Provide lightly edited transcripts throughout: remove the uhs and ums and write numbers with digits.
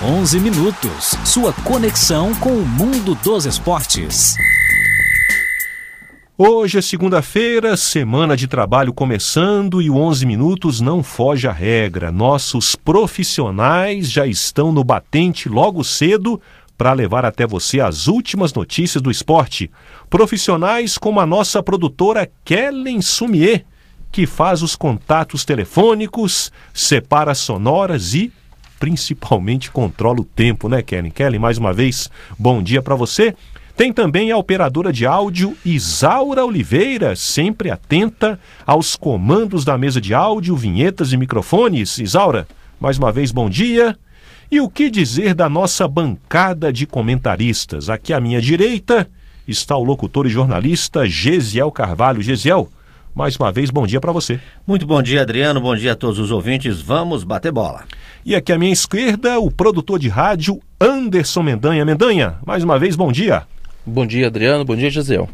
11 minutos, sua conexão com o mundo dos esportes. Hoje é segunda-feira, semana de trabalho começando e o 11 minutos não foge à regra. Nossos profissionais já estão no batente logo cedo para levar até você as últimas notícias do esporte. Profissionais como a nossa produtora Kellen Sumier, que faz os contatos telefônicos, separa as sonoras e principalmente controla o tempo, né, Kellen? Kellen, mais uma vez, bom dia para você. Tem também a operadora de áudio Isaura Oliveira, sempre atenta aos comandos da mesa de áudio, vinhetas e microfones. Isaura, mais uma vez, bom dia. E o que dizer da nossa bancada de comentaristas? Aqui à minha direita está o locutor e jornalista Gesiel Carvalho. Gesiel, mais uma vez, bom dia para você. Muito bom dia, Adriano. Bom dia a todos os ouvintes. Vamos bater bola. E aqui à minha esquerda, o produtor de rádio Anderson Mendanha. Mendanha, mais uma vez, bom dia. Bom dia, Adriano. Bom dia, Gesiel.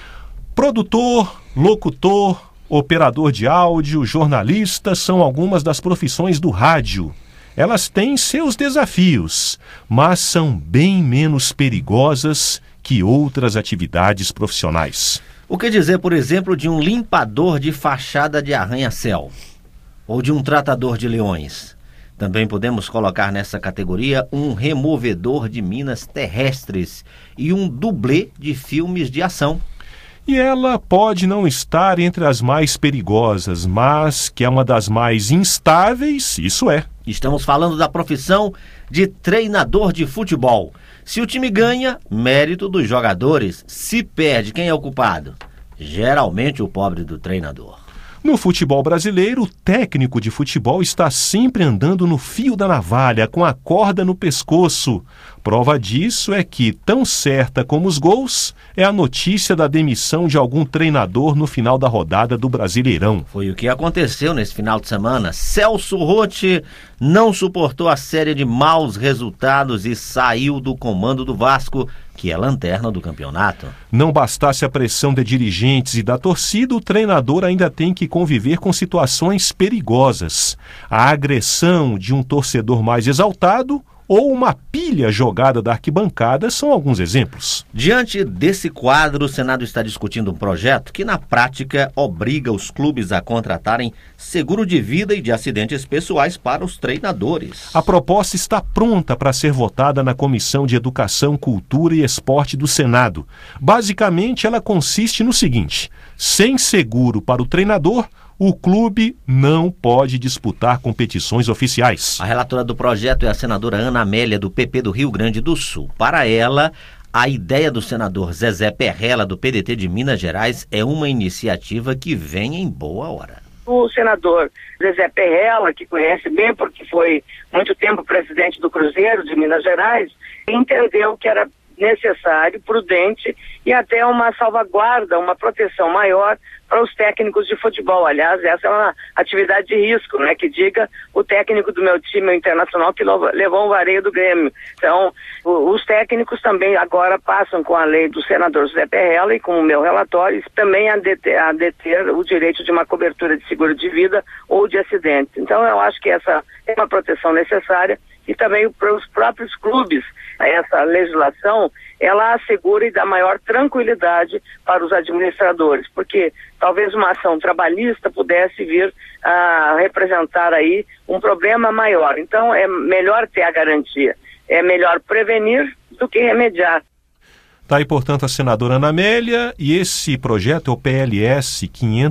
Produtor, locutor, operador de áudio, jornalista são algumas das profissões do rádio. Elas têm seus desafios, mas são bem menos perigosas que outras atividades profissionais. O que dizer, por exemplo, de um limpador de fachada de arranha-céu? Ou de um tratador de leões? Também podemos colocar nessa categoria um removedor de minas terrestres e um dublê de filmes de ação. E ela pode não estar entre as mais perigosas, mas que é uma das mais instáveis, isso é. Estamos falando da profissão de treinador de futebol. Se o time ganha, mérito dos jogadores. Se perde, quem é o culpado? Geralmente o pobre do treinador. No futebol brasileiro, o técnico de futebol está sempre andando no fio da navalha, com a corda no pescoço. Prova disso é que, tão certa como os gols, é a notícia da demissão de algum treinador no final da rodada do Brasileirão. Foi o que aconteceu nesse final de semana. Celso Rotti não suportou a série de maus resultados e saiu do comando do Vasco, que é a lanterna do campeonato. Não bastasse a pressão de dirigentes e da torcida, o treinador ainda tem que conviver com situações perigosas. A agressão de um torcedor mais exaltado ou uma pilha jogada da arquibancada são alguns exemplos. Diante desse quadro, o Senado está discutindo um projeto que, na prática, obriga os clubes a contratarem seguro de vida e de acidentes pessoais para os treinadores. A proposta está pronta para ser votada na Comissão de Educação, Cultura e Esporte do Senado. Basicamente, ela consiste no seguinte: sem seguro para o treinador, o clube não pode disputar competições oficiais. A relatora do projeto é a senadora Ana Amélia, do PP do Rio Grande do Sul. Para ela, a ideia do senador Zezé Perrella, do PDT de Minas Gerais, é uma iniciativa que vem em boa hora. O senador Zezé Perrella, que conhece bem porque foi muito tempo presidente do Cruzeiro de Minas Gerais, entendeu que era necessário, prudente e até uma salvaguarda, uma proteção maior para os técnicos de futebol. Aliás, essa é uma atividade de risco, né? Que diga o técnico do meu time, o Internacional, que levou um vareio do Grêmio. Então, os técnicos também agora passam com a lei do senador José Perrella e com o meu relatório também a deter o direito de uma cobertura de seguro de vida ou de acidente. Então, eu acho que essa é uma proteção necessária e também para os próprios clubes. Essa legislação, ela assegura e dá maior tranquilidade para os administradores, porque talvez uma ação trabalhista pudesse vir a representar aí um problema maior. Então é melhor ter a garantia, é melhor prevenir do que remediar. Está aí, portanto, a senadora Ana Amélia, e esse projeto é o PLS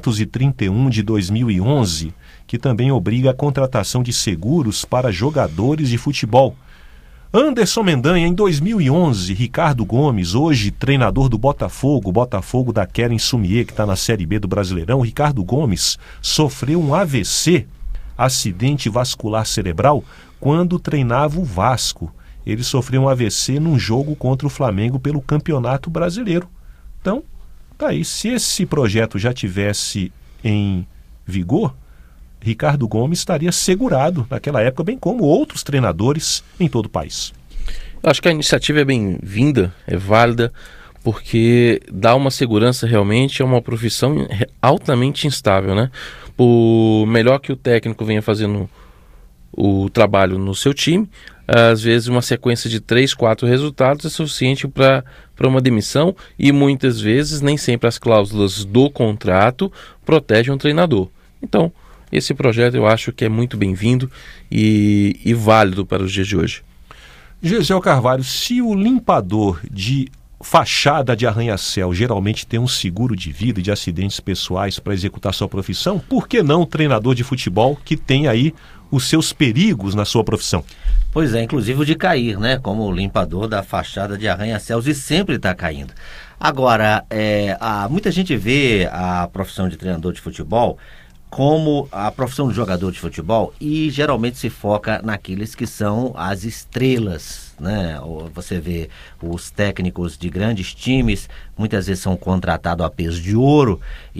531 de 2011, que também obriga a contratação de seguros para jogadores de futebol. Anderson Mendanha, em 2011, Ricardo Gomes, hoje treinador do Botafogo da Kellen Sumier, que está na Série B do Brasileirão, Ricardo Gomes sofreu um AVC, acidente vascular cerebral, quando treinava o Vasco. Ele sofreu um AVC num jogo contra o Flamengo pelo Campeonato Brasileiro. Então, tá aí, se esse projeto já tivesse em vigor, Ricardo Gomes estaria segurado naquela época, bem como outros treinadores em todo o país. Eu acho que a iniciativa é bem-vinda, é válida, porque dá uma segurança realmente, é uma profissão altamente instável, né? Por melhor que o técnico venha fazendo o trabalho no seu time, às vezes uma sequência de 3, 4 resultados é suficiente para uma demissão, e muitas vezes nem sempre as cláusulas do contrato protegem um treinador. Então, esse projeto eu acho que é muito bem-vindo e válido para os dias de hoje. Gesiel Carvalho, se o limpador de fachada de arranha-céu geralmente tem um seguro de vida e de acidentes pessoais para executar sua profissão, por que não o treinador de futebol que tem aí os seus perigos na sua profissão? Pois é, inclusive o de cair, né? Como o limpador da fachada de arranha-céus, e sempre está caindo. Agora, muita gente vê a profissão de treinador de futebol como a profissão de jogador de futebol e geralmente se foca naqueles que são as estrelas, né? Você vê os técnicos de grandes times, muitas vezes são contratados a peso de ouro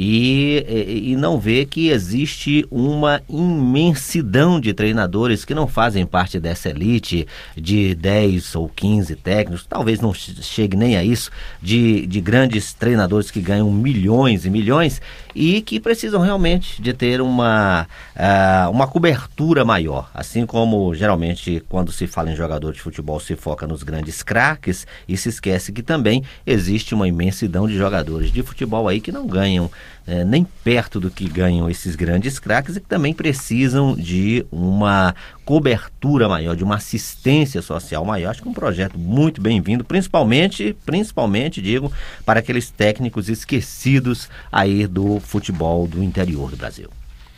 e não vê que existe uma imensidão de treinadores que não fazem parte dessa elite de 10 ou 15 técnicos, talvez não chegue nem a isso, de grandes treinadores que ganham milhões e milhões e que precisam realmente de ter uma cobertura maior, assim como geralmente quando se fala em jogador de futebol se foca nos grandes craques e se esquece que também existe uma imensidão de jogadores de futebol aí que não ganham nem perto do que ganham esses grandes craques e que também precisam de uma cobertura maior, de uma assistência social maior. Acho que é um projeto muito bem-vindo, principalmente, digo, para aqueles técnicos esquecidos aí do futebol do interior do Brasil.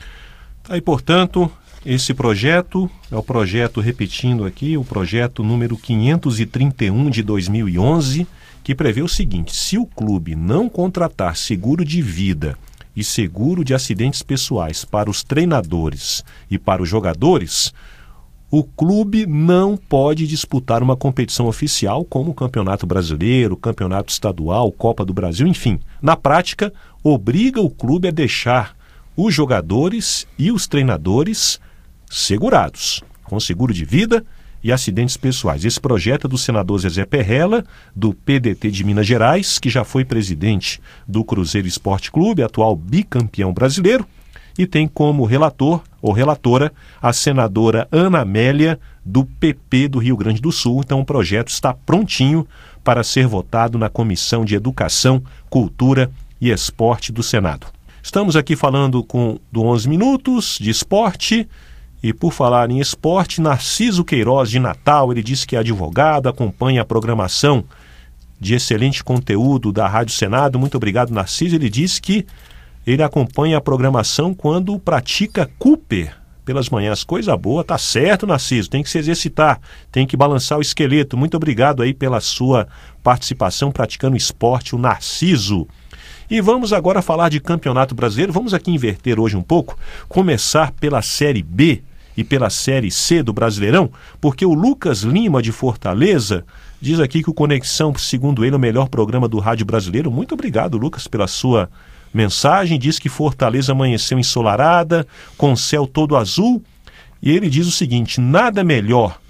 Aí, portanto, esse projeto é o projeto, repetindo aqui, o projeto número 531 de 2011, que prevê o seguinte: se o clube não contratar seguro de vida e seguro de acidentes pessoais para os treinadores e para os jogadores, o clube não pode disputar uma competição oficial como o Campeonato Brasileiro, Campeonato Estadual, Copa do Brasil, enfim. Na prática, obriga o clube a deixar os jogadores e os treinadores segurados, com seguro de vida e acidentes pessoais. Esse projeto é do senador Zezé Perrella, do PDT de Minas Gerais, que já foi presidente do Cruzeiro Esporte Clube, atual bicampeão brasileiro, e tem como relator ou relatora a senadora Ana Amélia, do PP do Rio Grande do Sul. Então o projeto está prontinho para ser votado na Comissão de Educação, Cultura e Esporte do Senado. Estamos aqui falando do 11 Minutos de esporte. E por falar em esporte, Narciso Queiroz de Natal, ele disse que é advogado, acompanha a programação de excelente conteúdo da Rádio Senado. Muito obrigado, Narciso. Ele disse que ele acompanha a programação quando pratica Cooper pelas manhãs. Coisa boa, tá certo, Narciso, tem que se exercitar, tem que balançar o esqueleto. Muito obrigado aí pela sua participação praticando esporte, o Narciso. E vamos agora falar de Campeonato Brasileiro. Vamos aqui inverter hoje um pouco, começar pela Série B e pela Série C do Brasileirão, porque o Lucas Lima, de Fortaleza, diz aqui que o Conexão, segundo ele, é o melhor programa do rádio brasileiro. Muito obrigado, Lucas, pela sua mensagem. Diz que Fortaleza amanheceu ensolarada, com o céu todo azul, e ele diz o seguinte: nada melhor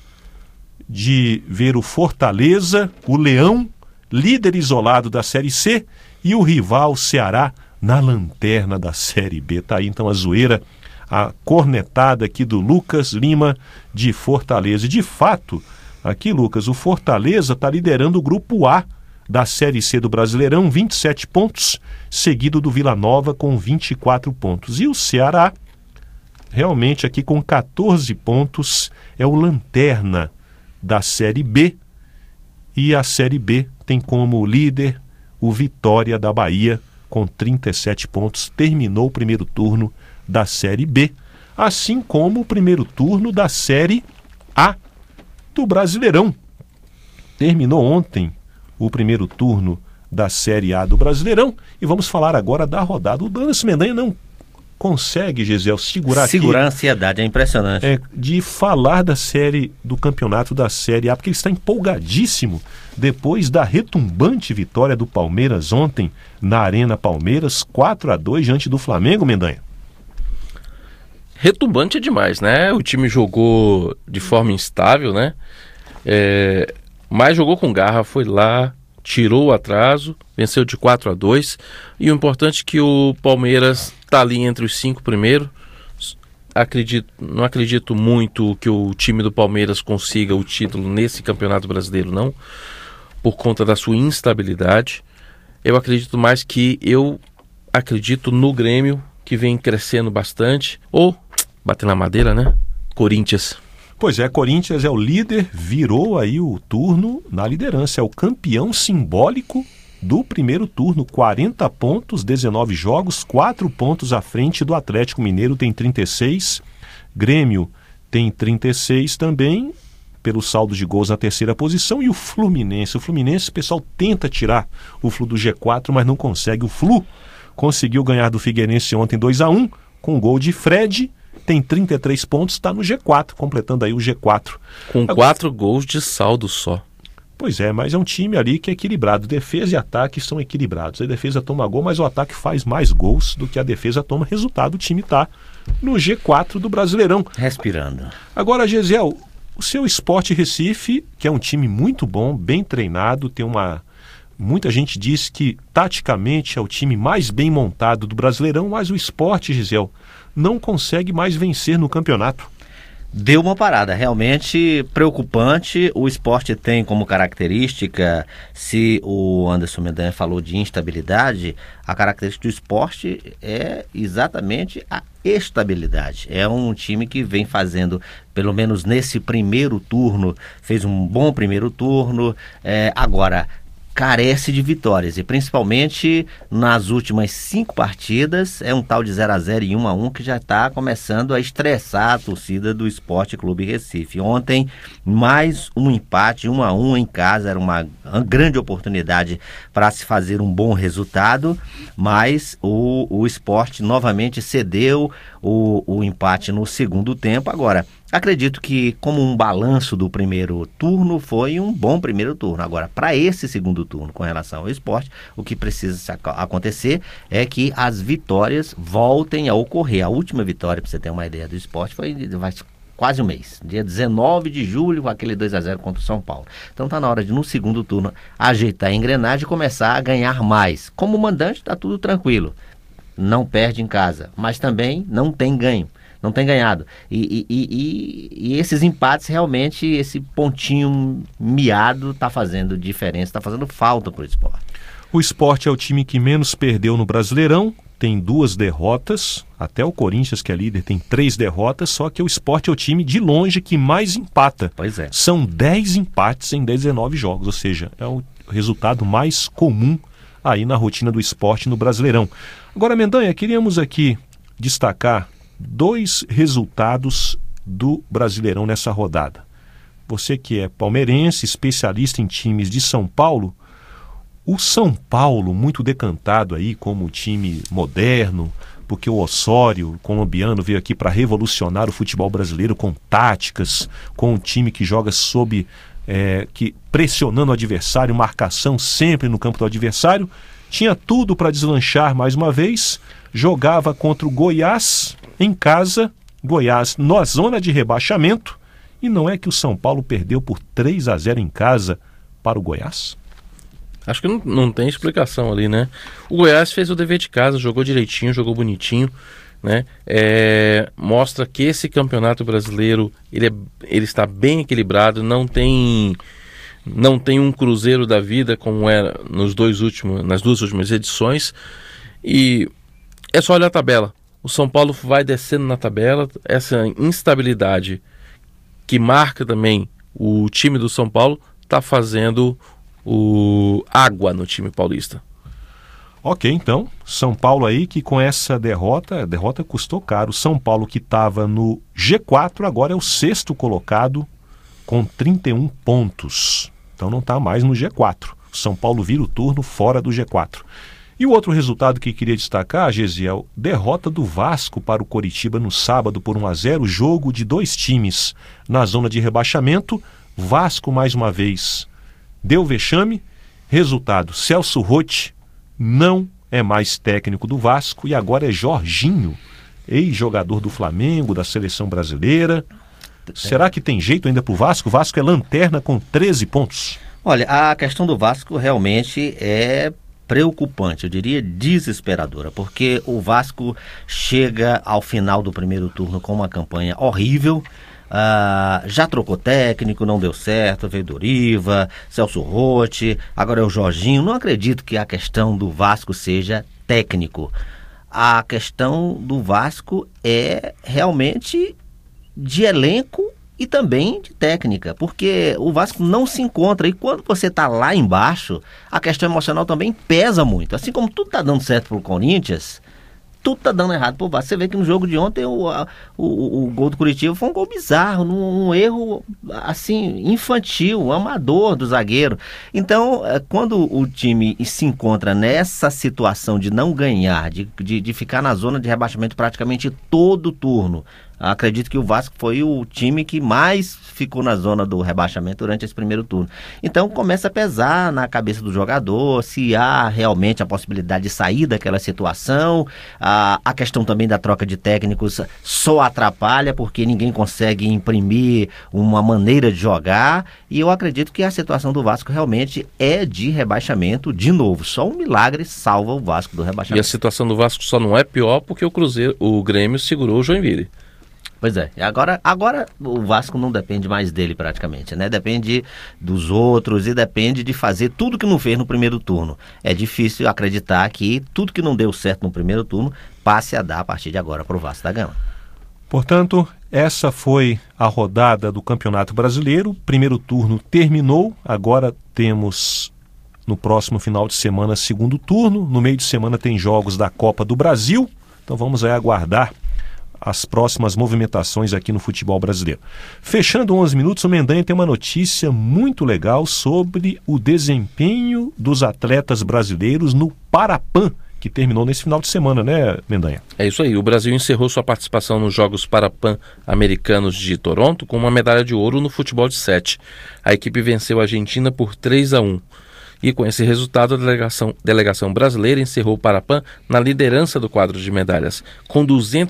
de ver o Fortaleza, o Leão, líder isolado da Série C, e o rival Ceará na lanterna da Série B. Tá aí então a zoeira, a cornetada aqui do Lucas Lima de Fortaleza. E de fato, aqui, Lucas, o Fortaleza está liderando o grupo A da Série C do Brasileirão, 27 pontos, seguido do Vila Nova com 24 pontos. E o Ceará, realmente aqui com 14 pontos, é o lanterna da Série B. E a Série B tem como líder o Vitória da Bahia, com 37 pontos, terminou o primeiro turno da Série B, assim como o primeiro turno da Série A do Brasileirão. Terminou ontem o primeiro turno da Série A do Brasileirão e vamos falar agora da rodada. O Danas Mendanha não consegue, Gesiel, segurar a ansiedade, é impressionante. De falar da série, do campeonato da Série A, porque ele está empolgadíssimo depois da retumbante vitória do Palmeiras ontem na Arena Palmeiras, 4-2 diante do Flamengo, Mendanha. Retumbante é demais, né? O time jogou de forma instável, né? Mas jogou com garra, foi lá, tirou o atraso, venceu de 4-2. E o importante é que o Palmeiras está ali entre os 5 primeiros, não acredito muito que o time do Palmeiras consiga o título nesse Campeonato Brasileiro, não, por conta da sua instabilidade. Eu acredito no Grêmio, que vem crescendo bastante, ou, bater na madeira, né? Corinthians. Pois é, Corinthians é o líder, virou aí o turno na liderança, é o campeão simbólico do primeiro turno, 40 pontos, 19 jogos, 4 pontos à frente do Atlético Mineiro, tem 36, Grêmio tem 36 também, pelo saldo de gols na terceira posição, e o Fluminense, o pessoal tenta tirar o Flu do G4, mas não consegue. O Flu conseguiu ganhar do Figueirense ontem 2-1, com gol de Fred, tem 33 pontos, está no G4, completando aí o G4. Com 4 gols de saldo só. Pois é, mas é um time ali que é equilibrado. Defesa e ataque são equilibrados. A defesa toma gol, mas o ataque faz mais gols do que a defesa toma. Resultado, o time está no G4 do Brasileirão. Respirando. Agora, Gesiel, o seu Sport Recife, que é um time muito bom, bem treinado, muita gente diz que taticamente é o time mais bem montado do Brasileirão, mas o Sport, Gesiel, não consegue mais vencer no campeonato. Deu uma parada, realmente preocupante. O Sport tem como característica, se o Anderson Mendanha falou de instabilidade, a característica do Sport é exatamente a estabilidade. É um time que vem fazendo, pelo menos nesse primeiro turno, fez um bom primeiro turno, agora carece de vitórias, e principalmente nas últimas 5 partidas, é um tal de 0-0 e 1-1 que já está começando a estressar a torcida do Sport Clube Recife. Ontem, mais um empate, 1-1 em casa, era uma grande oportunidade para se fazer um bom resultado, mas o Sport novamente cedeu o empate no segundo tempo. Agora, acredito que, como um balanço do primeiro turno, foi um bom primeiro turno. Agora, para esse segundo turno, com relação ao Sport, o que precisa acontecer é que as vitórias voltem a ocorrer. A última vitória, para você ter uma ideia, do Sport foi quase um mês, dia 19 de julho, com aquele 2-0 contra o São Paulo. Então está na hora de, no segundo turno, ajeitar a engrenagem e começar a ganhar mais. Como mandante, está tudo tranquilo. Não perde em casa, mas também não tem ganho. Não tem ganhado. E esses empates, realmente, esse pontinho miado está fazendo diferença, está fazendo falta para o Sport. O Sport é o time que menos perdeu no Brasileirão, tem 2 derrotas, até o Corinthians, que é líder, tem 3 derrotas, só que o Sport é o time de longe que mais empata. Pois é. São 10 empates em 19 jogos, ou seja, é o resultado mais comum aí na rotina do Sport no Brasileirão. Agora, Mendanha, queríamos aqui destacar 2 resultados do Brasileirão nessa rodada. Você que é palmeirense, especialista em times de São Paulo, o São Paulo, muito decantado aí como time moderno, porque o Osório, colombiano, veio aqui para revolucionar o futebol brasileiro com táticas, com um time que joga pressionando o adversário, marcação sempre no campo do adversário, tinha tudo para deslanchar mais uma vez, jogava contra o Goiás em casa, Goiás na zona de rebaixamento, e não é que o São Paulo perdeu por 3-0 em casa para o Goiás? Acho que não tem explicação ali, né? O Goiás fez o dever de casa, jogou direitinho, jogou bonitinho, né? Mostra que esse campeonato brasileiro ele está bem equilibrado, não tem um Cruzeiro da vida como era nas 2 últimas edições, e é só olhar a tabela. O São Paulo vai descendo na tabela, essa instabilidade que marca também o time do São Paulo está fazendo água no time paulista. Ok, então, São Paulo aí que com essa derrota, a derrota custou caro. São Paulo que estava no G4, agora é o 6º colocado com 31 pontos. Então não está mais no G4. São Paulo vira o turno fora do G4. E o outro resultado que queria destacar, Gesiel, derrota do Vasco para o Coritiba no sábado por 1-0, jogo de 2 times na zona de rebaixamento. Vasco mais uma vez deu vexame, resultado, Celso Roth não é mais técnico do Vasco e agora é Jorginho, ex-jogador do Flamengo, da seleção brasileira. Será que tem jeito ainda para o Vasco? O Vasco é lanterna com 13 pontos. Olha, a questão do Vasco realmente é preocupante, eu diria desesperadora, porque o Vasco chega ao final do primeiro turno com uma campanha horrível. Já trocou técnico, não deu certo, veio Doriva, Celso Rotti, agora é o Jorginho. Não acredito que a questão do Vasco seja técnico. A questão do Vasco é realmente de elenco e também de técnica, porque o Vasco não se encontra, e quando você está lá embaixo, a questão emocional também pesa muito. Assim como tudo está dando certo pro Corinthians, tudo tá dando errado pro Vasco. Você vê que no jogo de ontem o gol do Curitiba foi um gol bizarro, um erro assim, infantil, amador do zagueiro. Então, quando o time se encontra nessa situação de não ganhar, de ficar na zona de rebaixamento praticamente todo turno, acredito que o Vasco foi o time que mais ficou na zona do rebaixamento durante esse primeiro turno. Então começa a pesar na cabeça do jogador se há realmente a possibilidade de sair daquela situação. A questão também da troca de técnicos só atrapalha, porque ninguém consegue imprimir uma maneira de jogar. E eu acredito que a situação do Vasco realmente é de rebaixamento de novo. Só um milagre salva o Vasco do rebaixamento. E a situação do Vasco só não é pior porque o Grêmio segurou o Joinville. Pois é, agora o Vasco não depende mais dele praticamente, né? Depende dos outros e depende de fazer tudo que não fez no primeiro turno. É difícil acreditar que tudo que não deu certo no primeiro turno passe a dar a partir de agora para o Vasco da Gama. Portanto, essa foi a rodada do Campeonato Brasileiro. Primeiro turno terminou, agora temos no próximo final de semana segundo turno. No meio de semana tem jogos da Copa do Brasil, então vamos aí aguardar as próximas movimentações aqui no futebol brasileiro. Fechando 11 minutos, o Mendanha tem uma notícia muito legal sobre o desempenho dos atletas brasileiros no Parapan, que terminou nesse final de semana, né, Mendanha? É isso aí, o Brasil encerrou sua participação nos Jogos Parapan Americanos de Toronto com uma medalha de ouro no futebol de 7. A equipe venceu a Argentina por 3-1. E com esse resultado, a delegação brasileira encerrou o Parapan na liderança do quadro de medalhas, com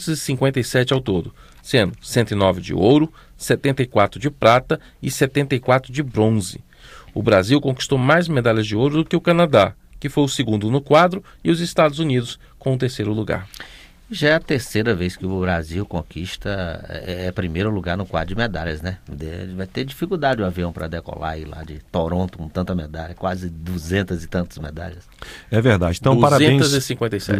257 ao todo, sendo 109 de ouro, 74 de prata e 74 de bronze. O Brasil conquistou mais medalhas de ouro do que o Canadá, que foi o segundo no quadro, e os Estados Unidos com o terceiro lugar. Já é a terceira vez que o Brasil conquista primeiro lugar no quadro de medalhas, né? Vai ter dificuldade o avião para decolar aí lá de Toronto com tanta medalha, quase 200 e tantas medalhas. É verdade. Então, 257.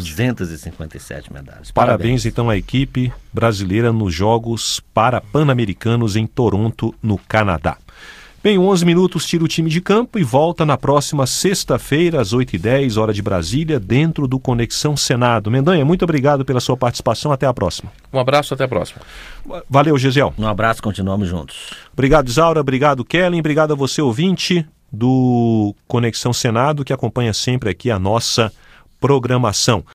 257 medalhas. Parabéns então à equipe brasileira nos Jogos Pan-Americanos em Toronto, no Canadá. Bem, 11 minutos tira o time de campo e volta na próxima sexta-feira, às 8h10, hora de Brasília, dentro do Conexão Senado. Mendanha, muito obrigado pela sua participação. Até a próxima. Um abraço, até a próxima. Valeu, Gesiel. Um abraço, continuamos juntos. Obrigado, Isaura. Obrigado, Kellen. Obrigado a você, ouvinte do Conexão Senado, que acompanha sempre aqui a nossa programação.